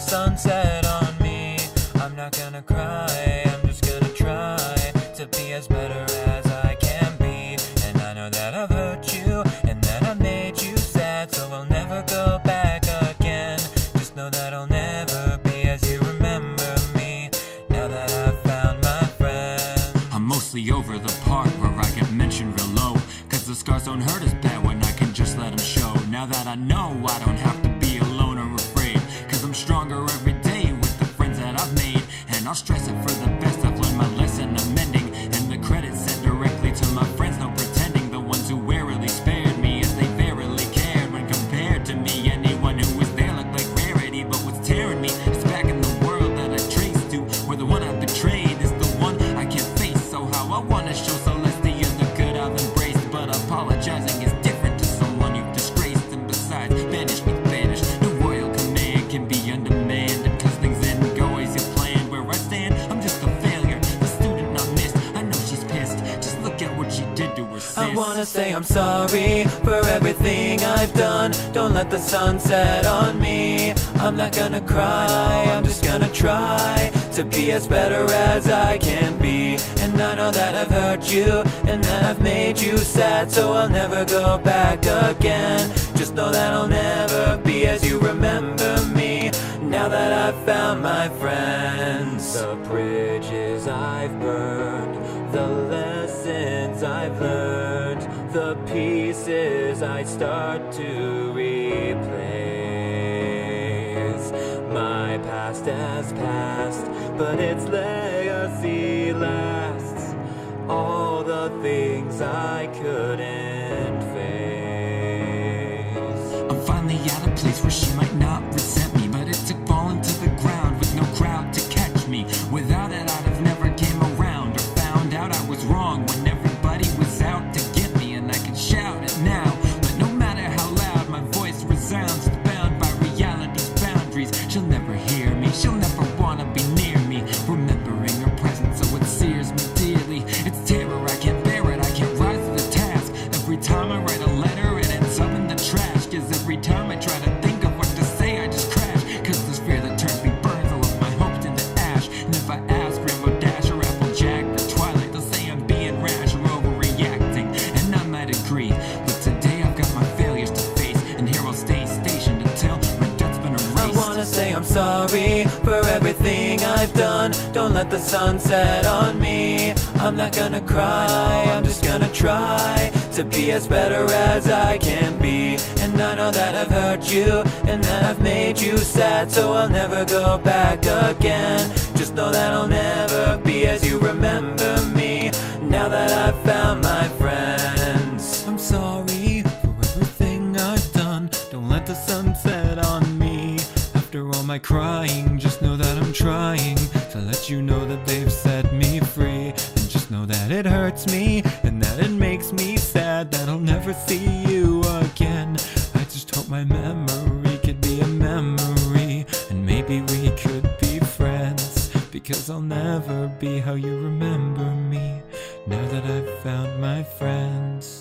sunset on me. I'm not gonna cry, I'm just gonna try to be as better as I can be. And I know that I've hurt you, and that I've made you sad, so I'll never go back again. Just know that I'll never be as you remember me, now that I've found my friend. I'm mostly over the part where I get mentioned real low, cause the scars don't hurt as bad when I can just let them show. Now that I know I don't have to be alone or afraid, cause I'm stronger every day with the friends that I've made. And I'll stress it for the best, I've learned my lesson, I'm mending. And the credit's sent directly to my friends, no pretending. The ones who warily spared me as they verily cared. When compared to me, anyone who was there looked like rarity. But what's tearing me is back in the world that I traced to, where the one I betrayed is the one I can't face. So how I wanna show Celestia the good I've embraced, but apologizing is different to someone you've disgraced. And besides, banished means banished, no royal command can be undemanded, cause things didn't go as you planned. Where I stand, I'm just a failure, the student I missed. I know she's pissed, just look at what she did to her sis. I wanna say I'm sorry for everything I've done. Don't let the sun set on me. I'm not gonna cry, I'm just gonna try to be as better as I can be. And I know that I've hurt you, and that I've made you sad, so I'll never go back again. Just know that I'll never be as you remember me, now that I've found my friends. The bridges I've burned, the lessons I've learned, the pieces I start to replace. My past has passed, but its legacy lasts. All the things I couldn't face. I'm finally at a place where she might not resent me, but it took falling to the ground with no crowd to catch me. Without it I'd have never came around, or found out I was wrong when everybody was out to get me. And I can shout it now, but no matter how loud my voice resounds, it's bound by reality's boundaries. She'll never hear me, she'll never wanna be near me. Remembering her presence, so it sears me dearly. It's terror, I can't bear it, I can't rise to the task. Every time I write a letter, it ends up in the trash. Cause every time I try to think of what to say, I just crash. Cause this fear that turns me burns all of my hopes into ash. And if I ask Rainbow Dash or Applejack or Twilight, they'll say I'm being rash or overreacting, and I might agree. But today I've got my failures to face, and here I'll stay stationed until my debt's been erased. I wanna say I'm sorry for everything I've done. Don't let the sun set on me. I'm not gonna cry, I'm just gonna try to be as better as I can be. And I know that I've hurt you, and that I've made you sad, so I'll never go back again. Just know that I'll never be as you remember me, now that I've found my friends. I'm sorry for everything I've done. Don't let the sun set on me. After all my crying, just know that I'm trying to let you know that they've set me free. And just know that it hurts me, and that it makes me sad that I'll never see you again. I just hope my memory could be a memory, and maybe we could be friends, because I'll never be how you remember me, now that I've found my friends.